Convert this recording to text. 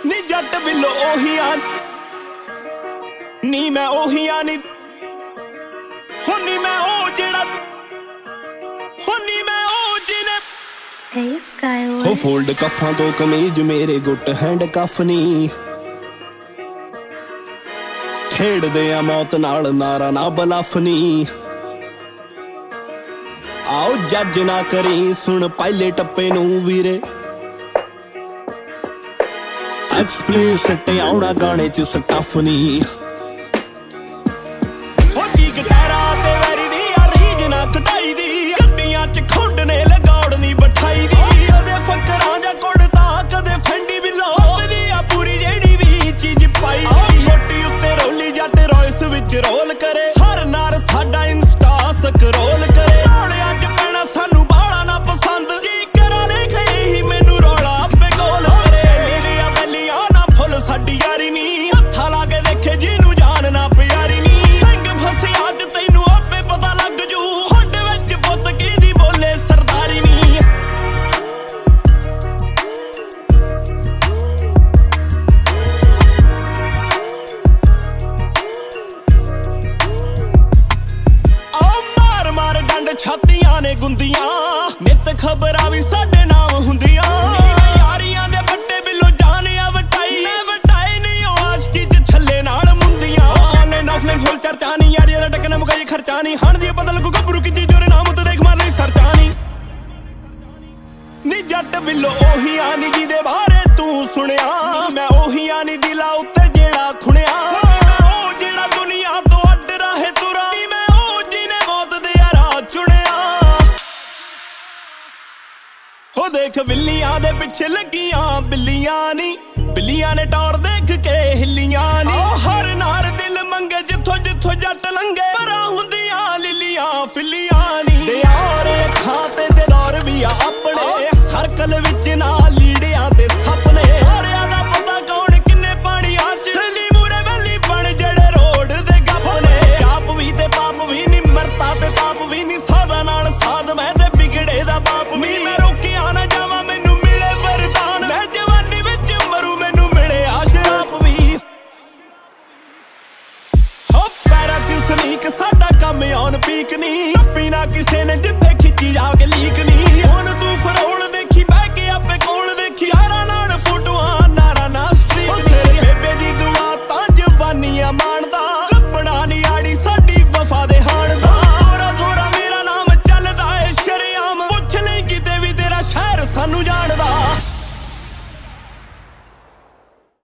ਨੀ ਜੱਟ ਬਿੱਲੋ ਉਹੀ ਨੀ ਮੈਂ ਉਹੀ ਨੀ ਹੁਣੀ ਮੈਂ ਉਹ ਜਿਹੜਾ ਹੁਣੀ ਮੈਂ ਉਹ ਜਿਹਨੇ Hey Skyway ਹੋ ਫੋਲਡ ਕਫਾਂ ਤੋਂ ਕਮੀਜ਼ ਮੇਰੇ ਗੁੱਟ ਹੈਂਡ ਕਫ ਨੀ ਖੇਡਦੇ ਆ ਮੌਤ ਨਾਲ ਨਾਰਾ ਨਾ ਬਲਫ ਨੀ ਆਓ ਜੱਜ ਨਾ ਕਰੀ ਸੁਣ ਪਹਿਲੇ ਟੱਪੇ ਨੂੰ ਵੀਰੇ ਐਕਸਪਲੀਸਿਟ ਆਉਣਾ ਗਾਣੇ ਚ ਸਟਫ ਨੀ ਹੋ ਚੀਕ ਟੈਰਾ ਤੇ ਵੈਰੀ ਦੀ ਆ ਰੀਜ ਨਾ ਕਟਾਈ ਦੀ ਗੱਡੀਆਂ ਚ ਖੁੰਡ ਨੇ ਲਗੌੜ ਨੀ ਬਿਠਾਈ ਦੀ ਉਹਦੇ ਫਕਰਾਂ ਜਾਂ ਕੁੜਤਾ ਕਦੇ ਫੈਂਡੀ ਬਿੱਲੋ ਉਹਦੀ ਆ ਪੂਰੀ ਜਿਹੜੀ ਵੀ ਚੀਜ਼ ਪਾਈ ਮੋਟੀ ਉੱਤੇ ਰੋਲੀ ਜੱਟ ਰੋਇਸ ਵਿੱਚ ਰੋਲ ਕਰੇ ਹਰ ਨਾਰ ਸਾਡਾ ਇੰਸਟਾ ਸਕਰੋਲ ਕਰੇ ਰੋਲਿਆਂ ਚ ਪੈਣਾ ਸਾਨੂੰ ਬਾਲਾ ਨਾ ਪਸੰਦ ਕੀ ਕਰਾਂ ਲਿਖ ਇਹੀ ਮੈਨੂੰ ਰੌਲਾ ਆਪੇ ਕੋਲ ਕਰੇ ਲੀਆਂ ਬੱਲੀਆਂ ਨਾ ਫੁੱਲ ਸਾਡੀ ਯਾਰੀ ਨੀ ਹੱਥਾਂ ਲਾ ਕੇ ਦੇਖੇ ਜਿਹਨੂੰ ਜਾਨ ਨਾ ਪਿਆਰੀ ਨੀ ਸਿੰਘ ਫਸਿਆ ਅੱਜ ਤੈਨੂੰ ਆਪੇ ਪਤਾ ਲੱਗ ਜੂ ਹੱਡ ਵਿੱਚ ਪੁੱਤ ਕਿਹਦੀ ਬੋਲੇ ਸਰਦਾਰੀ ਨੀ ਛਾਤੀਆਂ ਨੇ ਗੁੰਦੀਆਂ ਨਿਤ ਖਬਰਾਂ ਵੀ ਸਾਡੇ ਨਾਮ ਹੁੰਦੀਆਂ ਨੀਵੇਂ ਯਾਰੀਆਂ ਦੇ ਬੱਟੇ ਬਿੱਲੋ ਜਾਣਿਆ ਵਟਾਈ ਮੈਂ ਵਟਾਈ ਨਹੀਂ ਉਹ ਆਸ਼ਕੀ ਚ ਛੱਲੇ ਨਾਲ ਮੁੰਦੀਆਂ ਆਨਲਾਈਨ ਆਫਲਾਈਨ ਫੁੱਲ ਚਰਚਾ ਨਹੀਂ ਯਾਰੀਆਂ ਦਾ ਟੱਕਣਾ ਮੁਕਾਈ ਖਰਚਾ ਨਹੀਂ ਹਣ ਦੀ ਬਦਲ ਕੋ ਗੱਭਰੂ ਕੀ ਜੋਰੇ ਨਾਮ ਤੇ ਦੇਖ ਮਾਰ ਲਈ ਸਰਚਾ ਨੀ ਜੱਟ ਬਿੱਲੋ ਉਹੀ ਨੀ ਜਿਹਦੇ ਬਾਰੇ ਤੂੰ ਸੁਣਿਆ ਮੈਂ ਉਹੀ ਨੀ ਦਿਲਾਂ ਉੱਤੇ ਜਿਹੜਾ ਖੁਣਿਆ ਹੋ ਦੇਖ ਬਿੱਲੀਆਂ ਦੇ ਪਿੱਛੇ ਲੱਗੀਆਂ ਬਿੱਲੀਆਂ ਨੀ ਬਿੱਲੀਆਂ ਨੇ ਟੌਰ ਦੇਖ ਕੇ ਹਿੱਲੀਆਂ ਨੀ ਹਰ ਨਾਰ ਦਿਲ ਮੰਗੇ ਜਿੱਥੋਂ ਜਿੱਥੋਂ ਜੱਟ ਲੰਗੇ ਪਰਾਂ ਹੁੰਦੀਆਂ ਲਿਲੀਆਂ ਫਿੱਲੀਆਂ ਨੀ ਯਾਰ ਅੱਖਾਂ ਤੇ ਦਿਲਾਰ ਵੀ ਆ ਆਪਣੇ ਸਰਕਲ ਵਿੱਚ ਨਾ ਲੀੜਿਆਂ ਤੇ ਸਪਨੇ ਸਾਰਿਆਂ ਦਾ ਪਤਾ ਕੌਣ ਕਿੰਨੇ ਪਾਣੀਆਂ ਚ ਥੱਲੀ ਮੂਰੇ ਵੈਲੀ ਬਣ ਜਿਹੜੇ ਰੋਡ ਦੇ ਗੱਪ ਨੇ ਆਪ ਵੀ ਤੇ ਪਾਪ ਵੀ ਨੀ ਮਰਤਾ ਤੇ ਤਾਪ ਵੀ ਨੀ ਸਾਦਾ ਨਾਲ ਸਾਧ ਮੈਂ ਤੇ ਵਿਗੜੇ ਦਾ ਬਾਪ ਵੀ ਮੈਂ ਰੋਕਿਆ ਨਾ ਜਾਵਾਂ ਮੈਨੂੰ ਮਿਲੇ ਵਰਦਾਨ ਮੈਂ ਜਵਾਨੀ ਵਿੱਚ ਮਰੂ ਮੈਨੂੰ ਮਿਲੇ ਆਸ਼ਰਾਪ ਵੀ ਹੋ ਪੈਰਾਂ ਚ ਸਨੀਕ ਸਾਡਾ ਕੰਮ ਔਨ ਪੀਕ ਨੀ ਪੀਣਾ ਕਿਸੇ ਨੇ ਜਿੱਥੇ ਖਿੱਚੀ ਜਾ ਕੇ ਲੀਕ ਨੀ